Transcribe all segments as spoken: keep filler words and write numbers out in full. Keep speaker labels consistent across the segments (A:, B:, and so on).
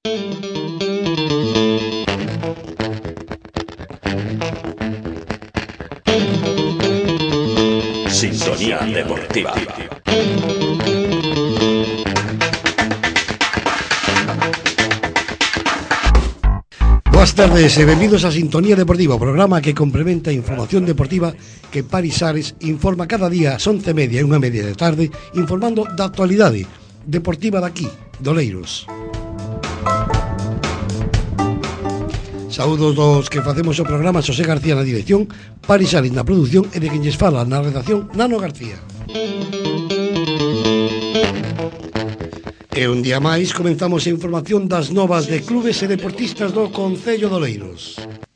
A: Sintonía Deportiva.
B: Boas tardes e benvidos a Sintonía Deportiva, o programa que complementa a información deportiva que Paris Ares informa cada día ás once e media e unha media de tarde, informando da actualidade deportiva daqui, de Oleiros. Saúdos dos que facemos o programa, Xosé García na dirección, Paris Ares na produción e de quen lles fala na redacción, Nano García. E un día máis comenzamos a información das novas de clubes e deportistas do Concello de Oleiros.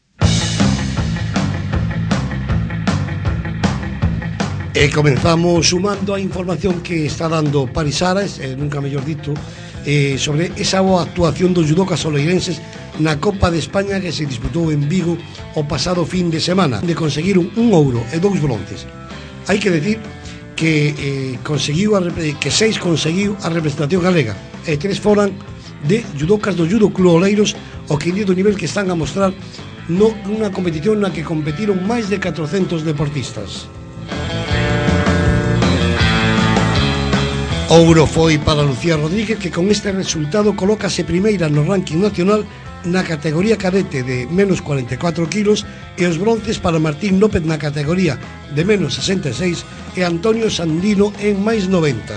B: E comenzamos sumando a información que está dando Paris Ares, eh, nunca mellor dito, eh, sobre esa boa actuación dos judocas oleirenses na Copa de España que se disputou en Vigo o pasado fin de semana, de conseguiron un ouro e dous bronces. Hai que decir que eh, conseguiu a, que seis conseguiu a representación galega e tres foran de judocas do Judo Club Oleiros, o que do nivel que están a mostrar no, nunha competición na que competiron máis de catrocentos deportistas. Ouro foi para Lucía Rodríguez, que con este resultado colócase primeira no ranking nacional na categoría cadete de menos cuarenta e catro kilos, e os bronces para Martín López na categoría de menos sesenta e seis e Antonio Sandino en máis noventa.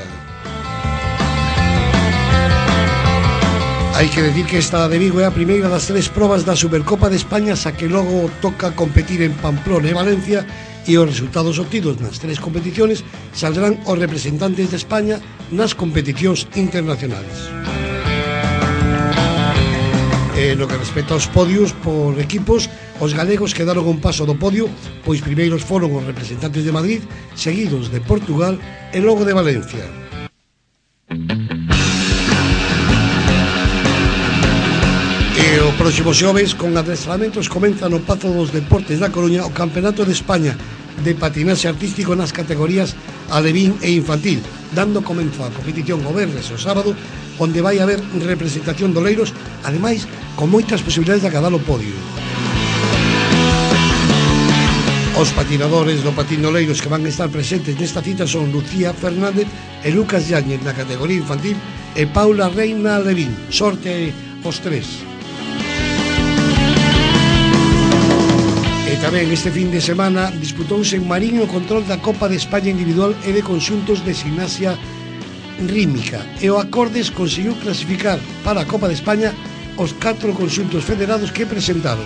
B: Hai que decir que esta de Vigo é a primeira das tres probas da Supercopa de España, xa que logo toca competir en Pamplona e Valencia, e os resultados obtidos nas tres competiciones saldrán os representantes de España nas competicións internacionales. E no que respecta aos podios por equipos, os galegos quedaron un paso do podio, pois primeiros foron os representantes de Madrid, seguidos de Portugal e logo de Valencia. E o próximo xoves, con adestramentos, comeza no Pazo dos Deportes da Coruña o Campeonato de España de patinaxe artístico nas categorías alevín e infantil, dando comenzo a competición o venres e o sábado, onde vai haber representación de Oleiros, ademais, con moitas posibilidades de acadar o podio. Os patinadores do patín de Oleiros que van a estar presentes nesta cita son Lucía Fernández e Lucas Yáñez na categoría infantil e Paula Reina Levín. Sorte os tres. E tamén este fin de semana disputouse en Marín o control da Copa de España individual e de conxuntos de gimnasia rítmica, e o Acordes conseguiu clasificar para a Copa de España os catro conxuntos federados que presentaron.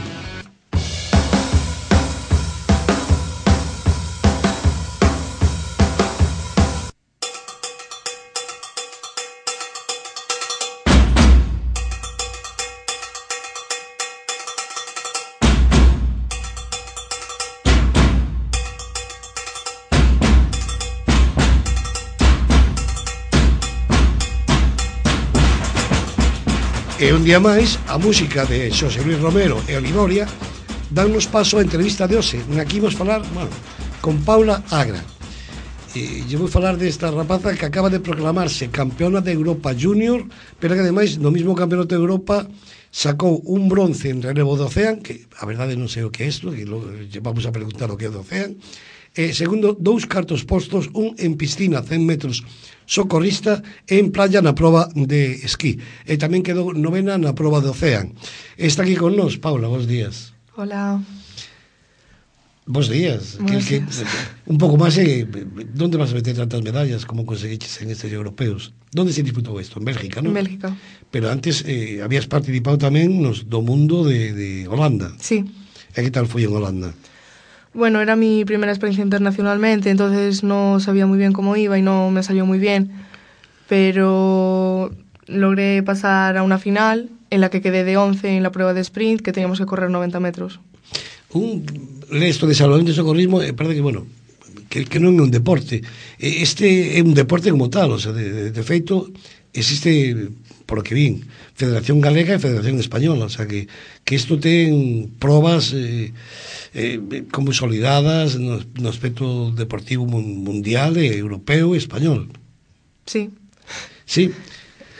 B: E un día máis, a música de Xosé Luis Romero e Olivoria dannos paso a entrevista de hoxe, na que imos falar, bueno, con Paula Agra. E lle vou falar desta rapaza que acaba de proclamarse campeona de Europa Junior, pero que ademais no mismo campeonato de Europa sacou un bronce en relevo do Ocean, que a verdade non sei o que é isto, que lo, vamos a preguntar o que é do Ocean. E segundo, dous cartos postos, un en piscina cen metros socorrista e en playa na proba de esquí. E tamén quedou novena na proba de Ocean. Está aquí con nós, Paula, bons días.
C: Hola.
B: Bons días.
C: Bons
B: que,
C: días.
B: Que, un pouco máis, eh, ¿dónde vas a meter tantas medallas como conseguiches en estes europeos? ¿Dónde se disputou isto? En Bélgica, non?
C: En Bélgica.
B: Pero antes eh, habías participado tamén nos do mundo de, de Holanda.
C: Sí.
B: E que tal foi en Holanda?
C: Bueno, era mi primera experiencia internacionalmente, entonces no sabía muy bien cómo iba y no me salió muy bien, pero logré pasar a una final en la que quedé de once en la prueba de sprint, que teníamos que correr noventa metros.
B: Un esto de salvamento e socorrismo, é parece que, bueno, que, que non é un deporte. Este é un deporte como tal, o sea, de, de, de feito, existe, por lo que vin, Federación Galega e Federación Española, o sea, que, que isto ten probas eh, eh, como consolidadas no, no aspecto deportivo mundial, e europeo e español.
C: Sí.
B: Sí.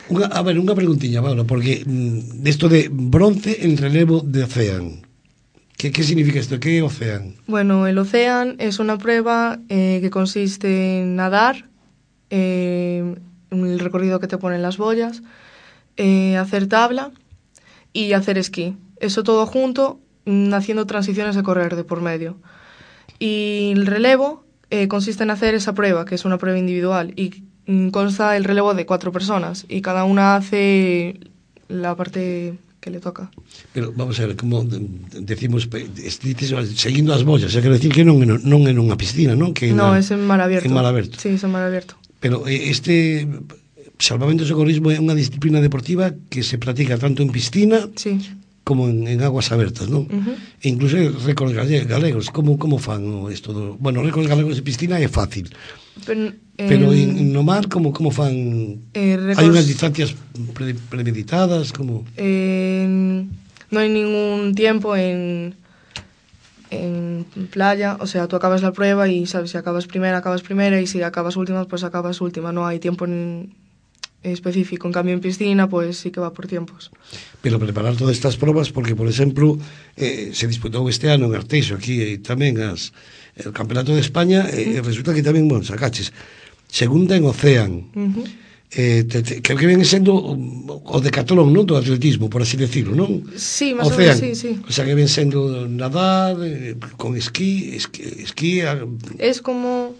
B: Unha, a ver, unha preguntiña, Paula, porque mm, esto de bronce en relevo de Ocean, ¿qué, qué significa esto? ¿Qué es Ocean?
C: Bueno, el Ocean es una prueba eh, que consiste en nadar, eh, el recorrido que te ponen las boyas, eh, hacer tabla y hacer esquí. Eso todo junto, mm, haciendo transiciones de correr de por medio. Y el relevo eh, consiste en hacer esa prueba, que es una prueba individual, y mm, consta el relevo de cuatro personas, y cada una hace la parte que le toca.
B: Pero vamos a ver, como decimos, dices, seguindo as boias, quero decir que non, non é nunha piscina, non? Que
C: no,
B: na,
C: es en mar abierto.
B: En mar aberto.
C: Sí, es en mar abierto.
B: Pero este salvamento e socorrismo é unha disciplina deportiva que se practica tanto en piscina, sí, como en, en aguas abertas, non? Uh-huh. E incluso récords galegos, como, como fan isto do... Bueno, récords galegos de piscina é fácil, pero, eh, pero en, no mar, como, como fan... Eh, récords... Hai unhas distancias pre, premeditadas, como...
C: Eh, no hai ningún tiempo en, en playa, o sea, tú acabas la prueba y sabes, si acabas primera, acabas primera, y si acabas última, pues acabas última, no hay tiempo en... específico. En cambio en piscina pues sí que va por tiempos.
B: Pero preparar todas estas pruebas, porque por exemplo eh, se disputou este ano en Arteixo aquí e tamén as, el Campeonato de España e eh, uh-huh. resulta que tamén, bueno, sacaches segunda en Ocean. Uh-huh. eh, te, te, que ven sendo o decatlón, non? Do atletismo, por así decirlo, non?
C: Sí, más Ocean. O menos, sí, sí.
B: O sea, que ven sendo nadar eh, con esquí, esquí, esquí a...
C: es como...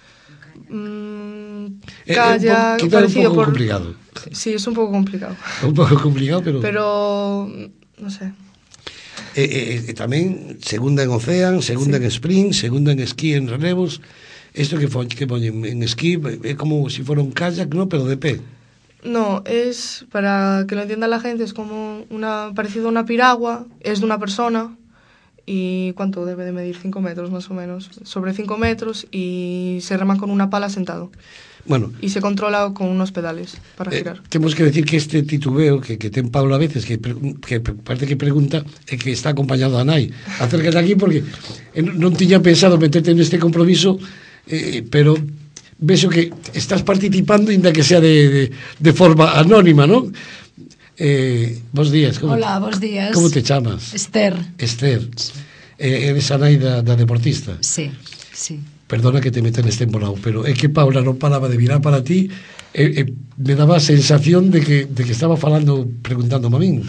C: Mm,
B: calla, eh, parecido un poco por... complicado.
C: Sí, es un poco complicado.
B: Un pouco complicado, pero...
C: Pero, no sé.
B: E eh, eh, tamén, segunda en Ocean, segunda sí. en sprint, segunda en esquí en relevos. Isto que, que poñen en esquí é como si fuera un kayak, ¿no? Pero de pé.
C: No, es, para que lo entienda la gente, es como una parecido a una piragua, es de una persona. ¿Y cuánto debe de medir? cinco metros más o menos. Sobre cinco metros y se rema con una pala sentado.
B: Bueno,
C: y se controla con unos pedales para eh, girar.
B: Temos que decir que este titubeo que, que ten Pablo a veces, que, que parece que pregunta, é que está acompañado a nai. Acércate aquí porque non tiña pensado meterte neste compromiso, eh, pero vexo que estás participando, inda que sea de, de, de forma anónima, non? Eh, bos días.
D: Como, Hola, bos días.
B: Como te chamas?
D: Esther.
B: Esther. Eh, eres a nai da, da deportista?
D: Sí, sí.
B: Perdona que te meta neste embolado, pero é que Paula non paraba de mirar para ti e, e me daba a sensación de que, de que estaba falando, preguntándome a min.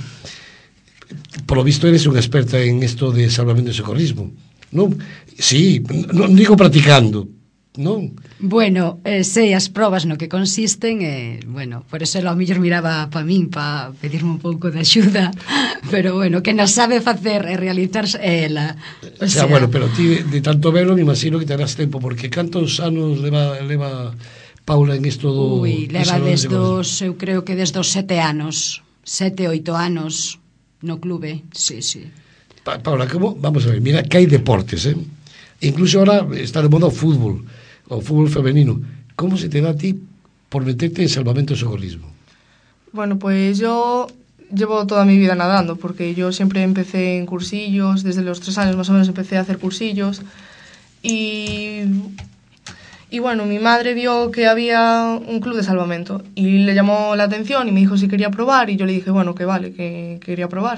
B: Por lo visto eres unha experta en isto de salvamento e socorrismo, non? Sí, non digo practicando, non?
D: Bueno, eh, sei as probas no que consisten e, eh, bueno, por eso ela ao mellor miraba pa min pa pedirme un pouco de axuda, pero bueno, que non sabe facer e realizar ela.
B: O sea, sea, bueno, pero ti de, de tanto verlo me imagino que terás tempo, porque cantos anos leva, leva Paula en isto do...
D: Ui, leva desde os, eu creo que desde os sete anos, sete, oito anos no clube, sí, sí.
B: Pa, Paula, como, vamos a ver, mira que hai deportes, eh? Incluso ahora está de moda o fútbol, o fútbol femenino. ¿Cómo se te da a ti por meterte en salvamento y socorrismo?
C: Bueno, pues yo llevo toda mi vida nadando, porque yo siempre empecé en cursillos, desde los tres años más o menos empecé a hacer cursillos, y, y bueno, mi madre vio que había un club de salvamento, y le llamó la atención y me dijo si quería probar, y yo le dije, bueno, que vale, que quería probar.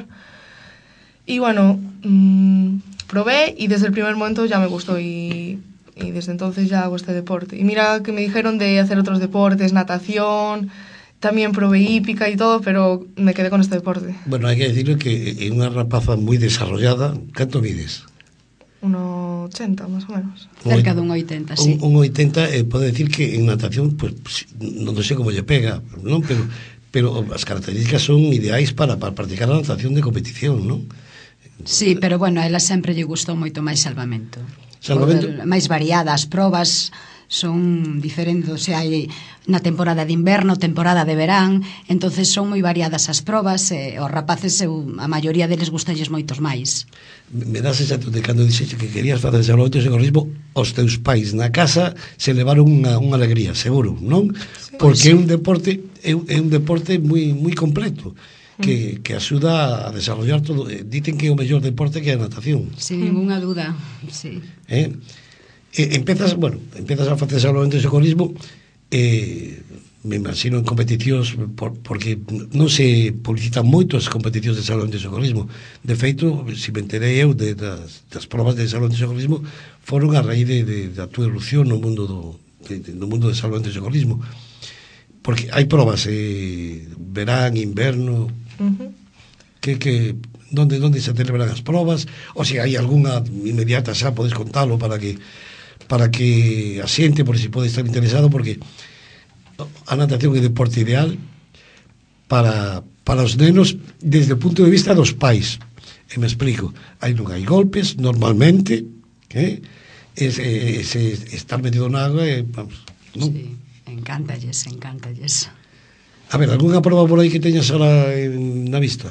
C: Y bueno, mmm, probé, y desde el primer momento ya me gustó, y... y desde entonces ya hago este deporte. Y mira que me dijeron de hacer otros deportes, natación, también probé hípica y todo, pero me quedé con este deporte.
B: Bueno, hay que decirlo que es una rapaza muy desarrollada. ¿Cuánto mides?
C: uno ochenta más o menos.
D: Cerca de un oitenta, sí.
B: Un, un oitenta, eh, puedo decir que en natación, pues, no, no sé cómo lle pega, ¿no? Pero, pero as características son ideais para, para practicar a natación de competición, ¿no?
D: Sí, pero bueno, a ela sempre lle gustou moito máis salvamento.
B: Salvamento?
D: Máis variadas, probas son diferentes, o sea, hai na temporada de inverno, temporada de verán, entonces son moi variadas as probas e os rapaces, eu, a maioría deles gustalles moitos máis.
B: Me das esa de cando dixeche que querías facer salvamento e socorrismo, os teus pais na casa se levaron unha, unha alegría, seguro, non? Sí. Porque é un deporte é un, é un deporte moi moi completo. Que, que axuda a desarrollar todo. Dicen que é o mellor deporte que é a natación.
D: Sin ninguna duda, sí.
B: Eh? E, empezas, bueno, empezas a facer salvamento e socorrismo, eh, me imagino en competicións por, porque non se publicitan moito as competicións de salón de socorrismo. De feito, se me enterei eu de, das, das probas de salón de socorrismo foron a raíz de, de, da túa erupción no mundo do, de, de, no mundo de salón de socorrismo, porque hai probas eh, verán, inverno.
C: Uh-huh.
B: que, que donde, donde se celebran as probas, ou se hai algunha inmediata xa podes contalo para que para que a xente, por si pode estar interesado, porque a natación é deporte ideal para, para os nenos desde o punto de vista dos pais. E me explico, aí non hai golpes normalmente, eh? es, es, es, estar metido na agua e, vamos, non?
D: Sí, encántalles, encántalles.
B: A ver, algunha proba por aí que teñas ahora en, na vista?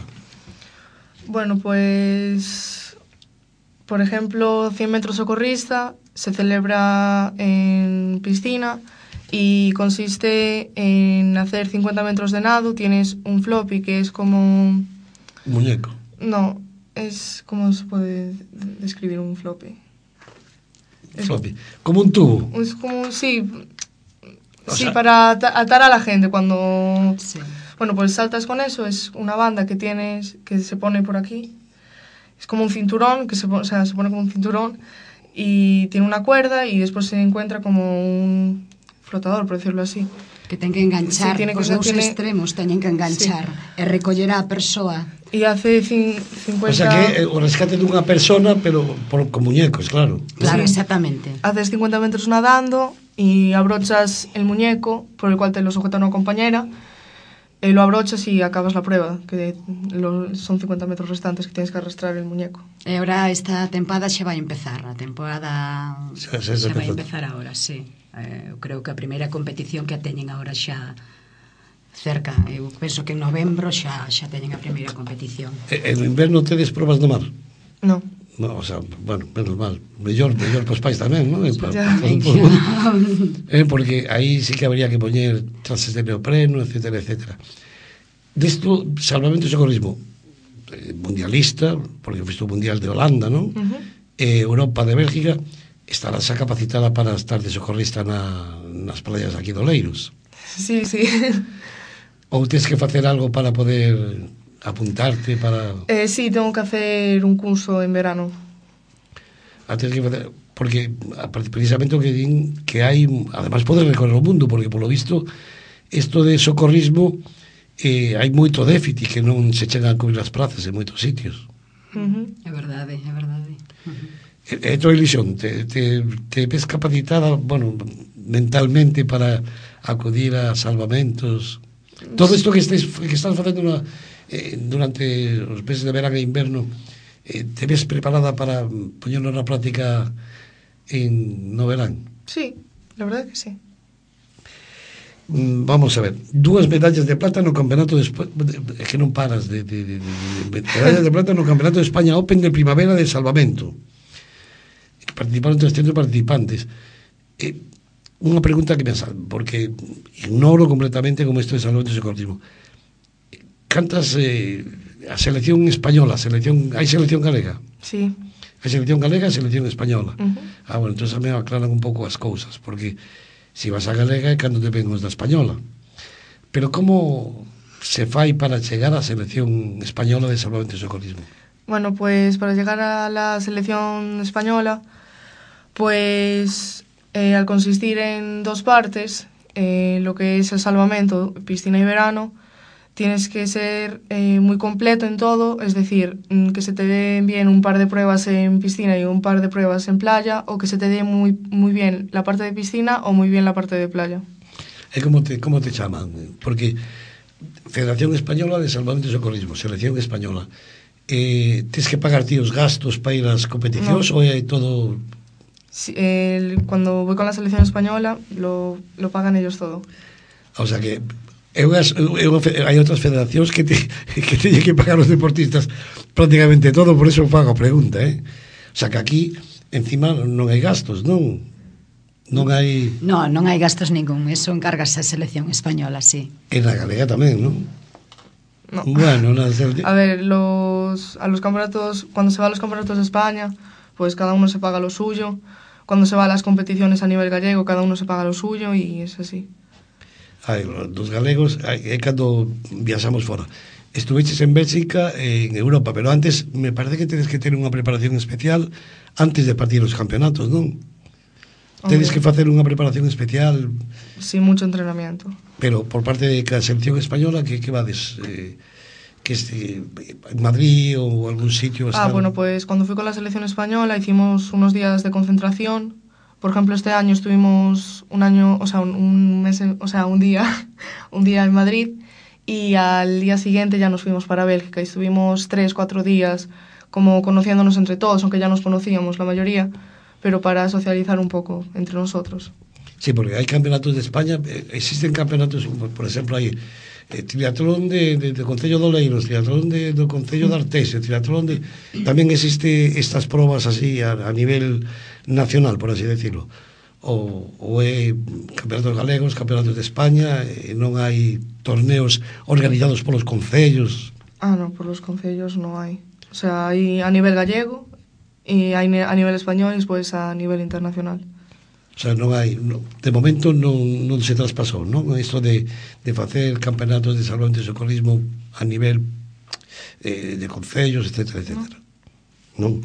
C: Bueno, pues por ejemplo, cien metros socorrista se celebra en piscina y consiste en hacer cincuenta metros de nado. Tienes un floppy que es como...
B: Un muñeco.
C: No, es... ¿Cómo se puede describir un floppy?
B: Floppy. Como un tubo.
C: Es como, sí...
B: O
C: sí,
B: sea...
C: para atar a la gente cuando...
D: Sí.
C: Bueno, pues saltas con eso. Es una banda que tienes, que se pone por aquí. Es como un cinturón, que se, o sea, se pone como un cinturón y tiene una cuerda y después se encuentra como un flotador, por decirlo así.
D: Que ten que enganchar, sí,
C: tiene
D: os
C: que,
D: dous
C: tiene...
D: extremos teñen que enganchar, sí, e recoller a persoa.
C: Y hace cincuenta...
B: O sea que o rescate dunha persona, pero por, con muñecos, claro.
D: Claro,
C: sí,
D: exactamente.
C: Haces cincuenta metros nadando y abrochas el muñeco por el cual te lo sujeta una compañera, eh, lo abrochas y acabas la prueba, que lo, son cincuenta metros restantes que tienes que arrastrar el muñeco.
D: E ahora esta tempada xa vai empezar, a temporada
B: xa, xa,
D: xa
B: xa
D: vai
B: empezar.
D: empezar agora, sí. Eh, eu creo que a primeira competición que a teñen agora xa cerca, eu penso que en novembro xa xa teñen a primeira competición.
B: E, en inverno tedes probas no mar?
C: No.
B: No, o sea, bueno, menos mal. Mellor, mellor pos pais tamén, non? Pa,
C: Ya.
B: pa, pa, eh, porque aí sí que habría que poñer trases de neopreno, etcétera, etcétera. Desto, salvamento e socorrismo eh, mundialista, porque foi o mundial de Holanda, non?
C: Uh-huh.
B: Eh, Europa de Bélgica estará xa capacitada para estar de socorrista na, nas playas aquí de Oleiros.
C: Sí, sí.
B: Ou tens que facer algo para poder apuntarte para...
C: Eh, sí, tengo que hacer un curso en verano.
B: Ah, tens que facer... Porque precisamente o que din que hai, además podes recorrer o mundo, porque polo visto isto de socorrismo eh, hai moito déficit que non se chegan a cubrir as prazas en moitos sitios.
C: Uh-huh.
D: É verdade, é verdade. Uh-huh.
B: É tua ilusión, te, te, te ves capacitada, bueno, mentalmente para acudir a salvamentos. Todo isto que estés, que estás facendo na, eh, durante os meses de verán e inverno, eh, te ves preparada para poñerlo na práctica en no verán?
C: Sí, la verdad que sí.
B: Mm, vamos a ver, dúas medallas de plata no campeonato de España, que non paras de, de, de, de, de medallas de plata no campeonato de España Open de primavera de salvamento. Participaron trescientos participantes. Eh, unha pregunta que me sal, porque ignoro completamente como isto de salvamento e socorrismo. Cantas eh, a selección española, a selección, hai selección galega?
C: Sí.
B: Hai selección galega e selección española.
C: Uh-huh.
B: Ah, bueno, entón me aclaran un pouco as cousas, porque se si vas a galega é cando te ven os da española. Pero como se fai para chegar á selección española de salvamento e socorrismo?
C: Bueno, pues para llegar a la selección española, pues eh, al consistir en dos partes, eh, lo que es el salvamento, piscina y verano, tienes que ser eh, muy completo en todo, es decir, que se te den bien un par de pruebas en piscina y un par de pruebas en playa, o que se te dé muy, muy bien la parte de piscina o muy bien la parte de playa.
B: É como te, como te chaman? Porque Federación Española de Salvamento e Socorrismo, Selección Española, eh, tens que pagar ti os gastos para ir ás competicións, no, ou é todo...
C: Sí, eh, cuando voy con la selección española lo, lo pagan ellos todo.
B: O sea que eu, eu, hai outras federacións que te, que teñen que pagar os deportistas prácticamente todo, por eso pago a pregunta, eh? O sea que aquí encima non hai gastos, non? Non hai...
D: No, non hai gastos ningún, eso encárgase a selección española, sí.
B: E na galega tamén, non?
C: No.
B: Bueno, na selección...
C: A ver, los, a los campeonatos, cuando se va a los campeonatos de España, pues cada uno se paga lo suyo. Cuando se va a las competiciones a nivel gallego, cada uno se paga lo suyo y es así.
B: Ai, dos galegos, é cando viaxamos fora. Estuveches en Bélxica e en Europa, pero antes me parece que tedes que ter unha preparación especial antes de partir os campeonatos, non? Tedes que facer unha preparación especial.
C: Sí, mucho entrenamiento.
B: Pero por parte de cada selección española, que, que vades? Eh, que este, en Madrid ou algún sitio?
C: Ah, bueno, pues cuando fui con la selección española hicimos unos días de concentración. Por ejemplo, este año estuvimos un año, o sea, un, un mes, en, o sea, un día, un día en Madrid, y al día siguiente ya nos fuimos para Bélgica y estuvimos tres, cuatro días como conociéndonos entre todos, aunque ya nos conocíamos la mayoría, pero para socializar un poco entre nosotros.
B: Sí, porque hay campeonatos de España, existen campeonatos, por exemplo, hai eh, triatlón de, de, de Concello de Oleiros, triatlón de, do Concello de Arteixo, triatlón de... Tamén existe estas probas así a, a nivel nacional, por así decirlo. O, o é campeonatos galegos, campeonatos de España, e non hai torneos organizados polos concellos.
C: Ah, no, por los concellos no hai. O sea, hai a nivel gallego e hai a nivel español e despois a nivel internacional.
B: O sea, non hai, no, de momento non, non se traspasou, non? Isto de, de facer campeonatos de salvamento e socorrismo a nivel eh, de concellos, etcétera, etcétera. Non?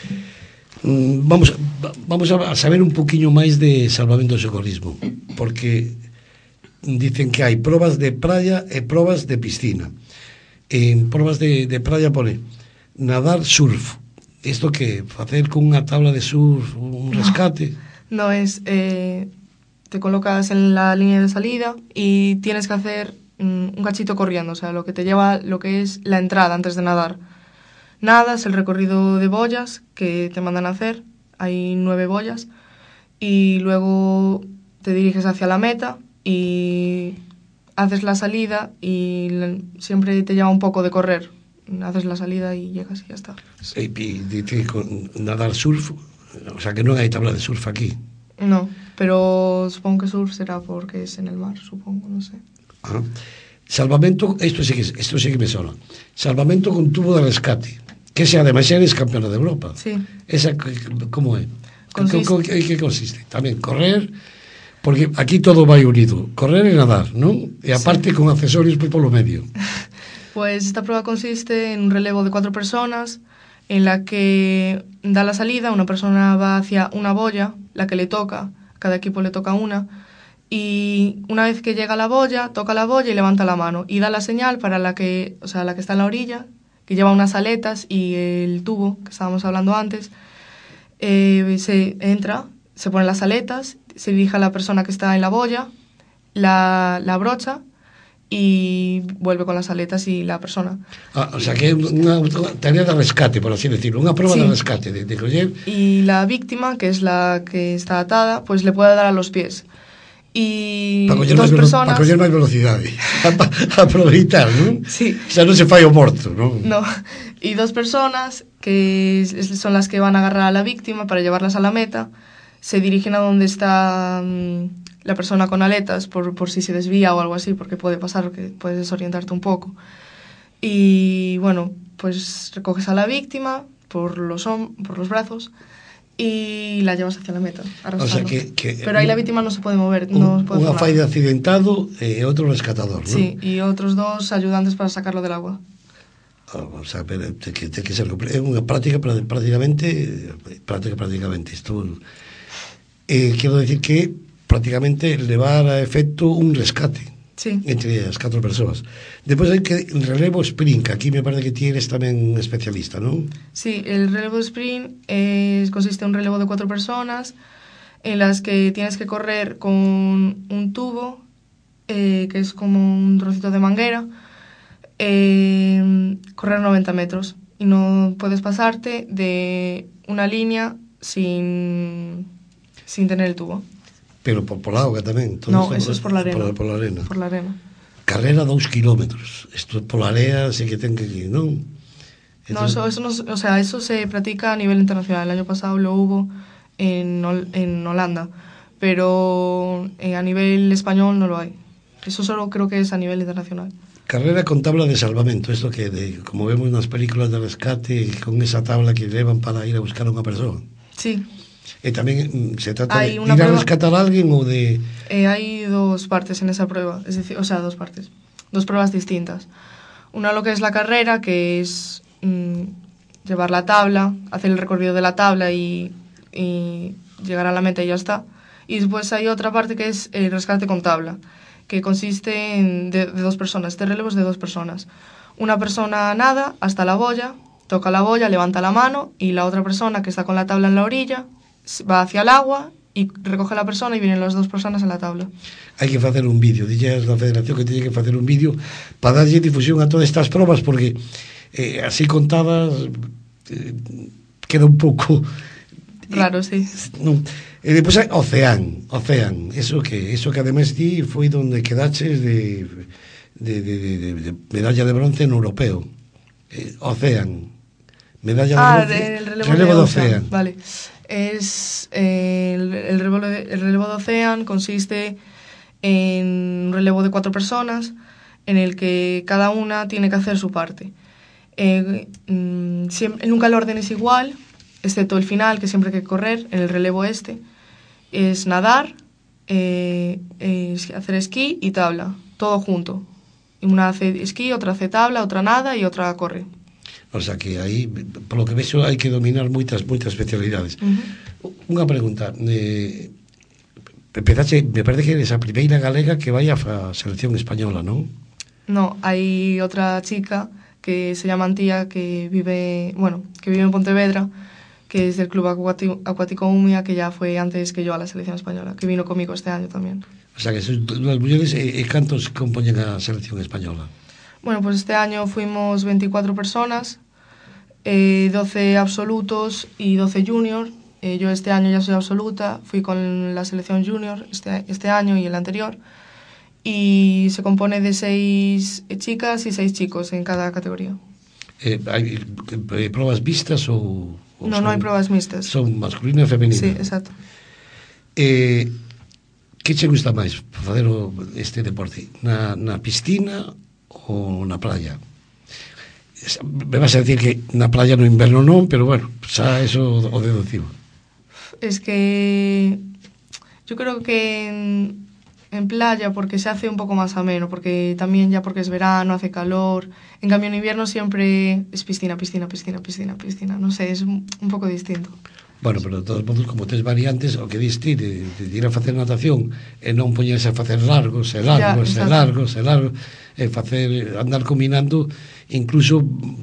B: Mm, vamos, vamos a saber un poquinho máis de salvamento e socorrismo, porque dicen que hai probas de praia e probas de piscina. En probas de, de praia pone nadar surf. Isto que facer con unha tabla de surf, un rescate...
C: No, es, eh, te colocas en la línea de salida y tienes que hacer mm, un cachito corriendo, o sea, lo que te lleva, lo que es la entrada antes de nadar. Nadas el recorrido de boyas que te mandan a hacer, hay nueve boyas, y luego te diriges hacia la meta y haces la salida y la, siempre te lleva un poco de correr. Haces la salida y llegas y ya está.
B: E dice con nadar surf, o sea que non hai tabla de surf aquí.
C: No, pero supongo que surf será porque es en el mar, supongo, no sé.
B: Ah. Salvamento, esto sí que esto sí que me sola. Salvamento con tubo de rescate, que se además eres campeona de Europa.
C: Sí.
B: Esa como é?
C: Consiste...
B: ¿En que consiste? Tamén correr, porque aquí todo vai unido, correr e nadar, non? E aparte sí, con accesorios por polo medio.
C: Pues esta prueba consiste en un relevo de cuatro personas en la que da la salida, una persona va hacia una boya, la que le toca, cada equipo le toca una, y una vez que llega a la boya, toca la boya y levanta la mano y da la señal para la que, o sea, la que está en la orilla, que lleva unas aletas y el tubo que estábamos hablando antes, eh, se entra, se ponen las aletas, se dirige a la persona que está en la boya, la, la brocha y vuelve con las aletas y la persona.
B: Ah, o sea que é unha tarea de rescate, por así decirlo, unha prueba sí, de rescate de, de coller.
C: Y la víctima, que es la que está atada, pues le puede dar a los pies. Y dos personas...
B: Para coller máis velocidade, a aproveitar, non?
C: Sí.
B: O sea, non se fai o morto, non?
C: No. Y dos personas, que son las que van a agarrar a la víctima para llevarlas a la meta, se dirigen a donde está la persona con aletas por, por si se desvía o algo así, porque puede pasar, que puedes desorientarte un poco. Y bueno, pues recoges a la víctima por los, por los brazos y la llevas hacia la meta, arrastrando. O sea que, que pero ahí la víctima no se puede mover.
B: Un,
C: no puede
B: unha fai de accidentado e outro rescatador, ¿no?
C: Sí, y otros dos ayudantes para sacarlo del agua.
B: O sea, pero te, te, te que ser é unha práctica prácticamente práctica prácticamente isto eh, quero decir que prácticamente levar a efecto un rescate,
C: sí,
B: entre as catro persoas. Depois hai que relevo sprint, que aquí me parece que ti eres tamén especialista, non?
C: Sí, el relevo sprint eh, consiste en un relevo de cuatro personas en las que tienes que correr con un tubo eh, que es como un trocito de manguera, eh, correr noventa metros y no puedes pasarte de una línea sin, sin tener el tubo.
B: Pero por, por la auga tamén.
C: No, eso es por la arena.
B: Por, por la arena.
C: Por la arena.
B: Carrera dous kilómetros. Isto por la area sí que ten que ir, non?
C: No, eso, eso no, o sea, eso se practica a nivel internacional. El año pasado lo hubo en, en Holanda, pero eh, a nivel español no lo hay. Eso solo creo que es a nivel internacional.
B: Carrera con tabla de salvamento, esto que de, como vemos nas películas de rescate, con esa tabla que levan para ir a buscar a unha persoa.
C: Sí.
B: E tamén se trata
C: Hay
B: de
C: una
B: ir a
C: prueba-
B: rescatar a alguén ou de...
C: Eh, hay dos partes en esa prueba, es decir, o sea, dos partes, dos pruebas distintas. Una lo que es la carrera, que es mm, llevar la tabla, hacer el recorrido de la tabla y, y llegar a la meta y ya está. Y después hay otra parte que es el rescate con tabla, que consiste en de, de dos personas, este relevo es de dos personas. Una persona nada hasta la boya, toca la boya, levanta la mano y la otra persona que está con la tabla en la orilla va hacia el agua y recoge a la persona y vienen las dos personas en la tabla.
B: Hai que facer un vídeo, dixas da Federación que teñe que facer un vídeo para darlle difusión a todas estas probas, porque eh, así contadas eh, queda un pouco
C: Raro, sí.
B: non. E depois hai Ocean, Ocean, eso que eso que ademais ti foi donde quedaches de de, de, de, de, de medalla de bronce no europeo. Eh, Ocean, medalla
C: Ah,
B: de bronce,
C: de- el relevo,
B: relevo
C: de
B: de
C: Ocean.
B: Ocean.
C: Vale. Es eh, el, el, relevo de, el relevo de Ocean consiste en un relevo de cuatro personas en el que cada una tiene que hacer su parte. Eh, mm, siempre, nunca el orden es igual, excepto el final, que siempre hay que correr en el relevo este. Es nadar, eh, es hacer esquí y tabla, todo junto. Una hace esquí, otra hace tabla, otra nada y otra corre.
B: O sea que aí, polo que vexo, hai que dominar moitas moitas especialidades.
C: Uh-huh.
B: Unha pregunta, eh, empezaste, me parece que eres a primeira galega que vai á fa- selección española, non?
C: No, hay otra chica que se llama Antía, que vive, bueno, que vive en Pontevedra, que es del Club Acuati- Acuático Umia, que ya fue antes que yo a la selección española, que vino conmigo este año también.
B: O sea que sois dúas mulleres e, e cantos compoñen a selección española?
C: Bueno, pues este año fuimos veinticuatro personas, eh, doce absolutos y doce junior. Eh, yo este año ya soy absoluta, fui con la selección junior este, este año y el anterior. Y se compone de seis chicas y seis chicos en cada categoría.
B: Eh, hai eh, probas vistas ou, ou
C: No, no hay pruebas mixtas.
B: Son masculino e femenino?
C: Sí, exacto.
B: Eh, que che gusta máis facer o, este deporte? Na, na piscina ou na playa? Me vas a decir que na playa no inverno non, pero bueno, xa eso o deducivo.
C: Es que yo creo que en, en playa porque se hace un poco más ameno, porque también ya porque es verano, hace calor. En cambio en invierno siempre es piscina, piscina, piscina, piscina, piscina. No sé, es un, un poco distinto.
B: Bueno, pero de todos modos, como tes variantes, o que diste de, de ir a facer natación e non poñerse a facer largos e largos
C: Ya,
B: e largos e largos e facer, andar combinando, incluso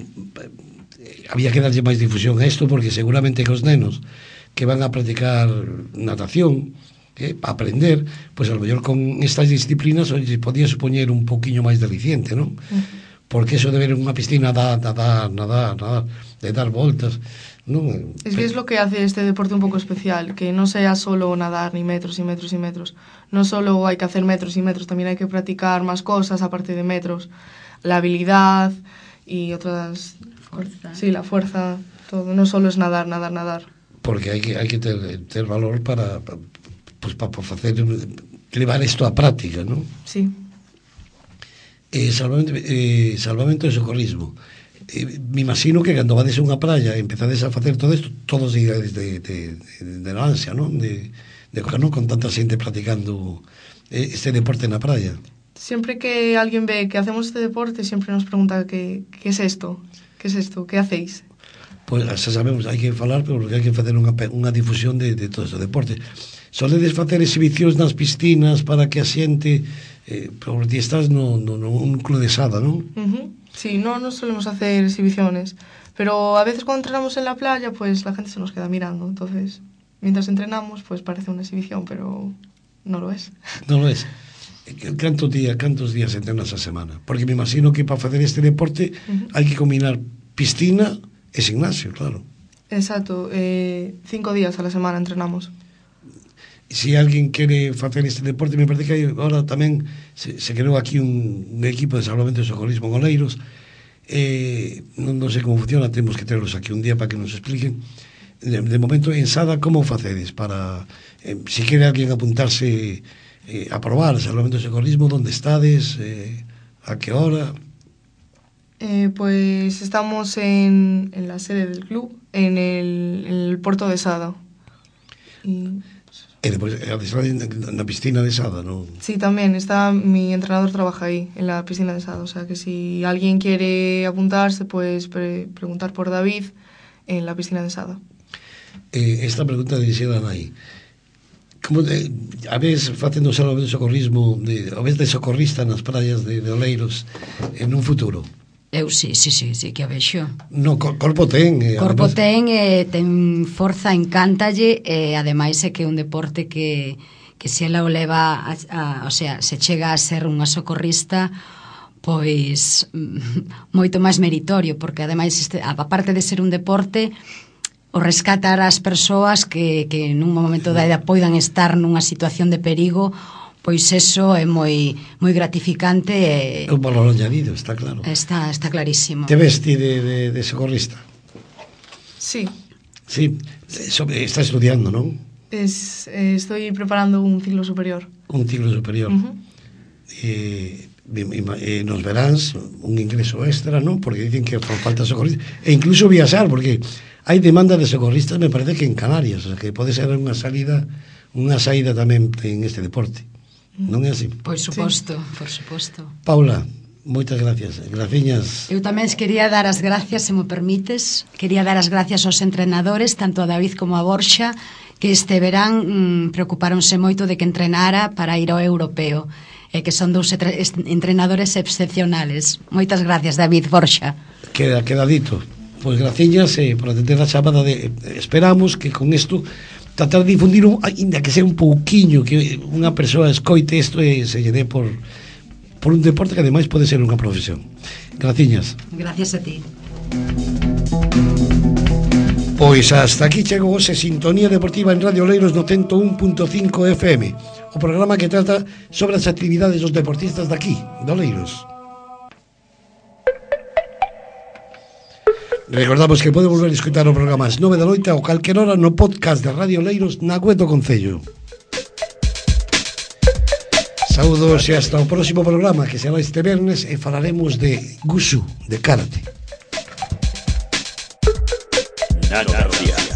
B: eh, había que darlle máis difusión a isto, porque seguramente que os nenos que van a practicar natación, eh, para aprender, pois pues, a lo mellor con estas disciplinas oye, podía supoñer un poquinho máis deliciente, non?
C: Uh-huh.
B: Porque eso de ver unha piscina nadar, nadar, nadar, nadar, de dar voltas, non?
C: Es que es lo que hace este deporte un poco especial, que no sea solo nadar ni metros y metros y metros. No solo hay que hacer metros y metros, también hay que practicar más cosas aparte de metros. La habilidad y otras...
D: Fuerza.
C: Sí, la fuerza, todo. No solo es nadar, nadar, nadar.
B: Porque hai que, hai que ter, ter valor para, para, pues, para facer, levar isto á práctica, non?
C: Sí.
B: Eh, salvamento, eh, salvamento e socorrismo. Eh, me imagino que cando vades a unha praia e empezades a facer todo isto, todos de, de, de, de, de la ansia, non? De, de non con tanta xente practicando eh, este deporte na praia.
C: Siempre que alguien ve que hacemos este deporte, siempre nos pregunta qué, qué es esto, qué es esto, qué hacéis.
B: Pois pues, xa sabemos, hai que falar, pero hai que facer unha, unha difusión de, de todo este deporte. Soledes facer exhibicións nas piscinas para que a xente, eh, porque estás no, no, no un club de sada, non?
C: Uh-huh. Sí, no, no solemos hacer exhibiciones, pero a veces cuando entrenamos en la playa, pues la gente se nos queda mirando, entonces, mientras entrenamos, pues parece una exhibición, pero no lo es.
B: Non lo es. Cantos días, cantos días entrenas a semana? Porque me imagino que para facer este deporte uh-huh. hai que combinar piscina e gimnasio, claro.
C: Exacto, eh, cinco días a la semana entrenamos.
B: E se alguén quere facer este deporte, me parece que hai, ahora tamén se, se creou aquí un, un equipo de salvamento e socorrismo en Oleiros, eh, non, non sei como funciona, temos que terlos aquí un día para que nos expliquen. De, de momento, en Sada, como facedes para, eh, se quere alguén apuntarse eh, a probar salvamento e socorrismo, onde estades, eh, a que hora?
C: Eh, pues estamos en, en la sede del club, en el, en el puerto de Sada. Y...
B: E depois, adestrar na piscina de Sada, non?
C: Sí, también está, mi entrenador trabaja ahí, en la piscina de Sada, o sea que si alguien quiere apuntarse, pues pre preguntar por David en la piscina de Sada.
B: Eh, esta pregunta dirixida a Nai. Como de, a vez facendo xa o de socorrismo, de, a vez de socorrista nas praias de, de Oleiros en un futuro?
D: Eu sí, sí, sí, sí que a vexo.
B: No, cor, corpo ten. Eh,
D: Corpo
B: además...
D: ten, eh, ten forza, encántalle, e eh, ademais é que é un deporte que, que se ela o leva, a, a, o sea, se chega a ser unha socorrista, pois moito máis meritorio, porque ademais, este, a parte de ser un deporte, o rescatar as persoas que, que nun momento da edad poidan estar nunha situación de perigo, pois eso é moi moi gratificante e
B: é un valor añadido, está claro.
D: Está está clarísimo.
B: Te ves ti de, de, de socorrista?
C: Sí.
B: Sí, está estudiando, non?
C: Es, eh, estoy preparando un ciclo superior.
B: Un ciclo superior.
C: Uh-huh.
B: eh, eh, nos veráns un ingreso extra, non? Porque dicen que fan falta socorristas e incluso viaxar, porque hai demanda de socorristas, me parece que en Canarias, o sea, que pode ser unha salida, unha saída tamén en este deporte. Non é así?
D: Por suposto, sí. Por suposto.
B: Paula, moitas gracias. Graciñas.
D: Eu tamén quería dar as gracias, se mo permites. Quería dar as gracias aos entrenadores, tanto a David como a Borxa, que este verán mmm, preocuparonse moito de que entrenara para ir ao europeo, e que son dous entrenadores excepcionales. Moitas gracias, David, Borxa.
B: Queda, queda dito. Pois graciñas eh, por atender a chamada de... Eh, esperamos que con isto tratar de difundir un, ainda que sea un pouquiño, que unha persoa escoite isto e se lle dé por, por un deporte que ademais pode ser unha profesión. Graciñas.
D: Gracias a ti.
B: Pois hasta aquí chegou ose Sintonía Deportiva en Radio Oleiros no cento un punto cinco F M, o programa que trata sobre as actividades dos deportistas daqui, de Oleiros. Recordamos que pode volver a escutar o programa ás nove da noite ou calquer hora no podcast de Radio Oleiros na web do Concello. Saúdos e hasta o próximo programa, que será este viernes, e falaremos de Wushu, de karate.
A: Nada,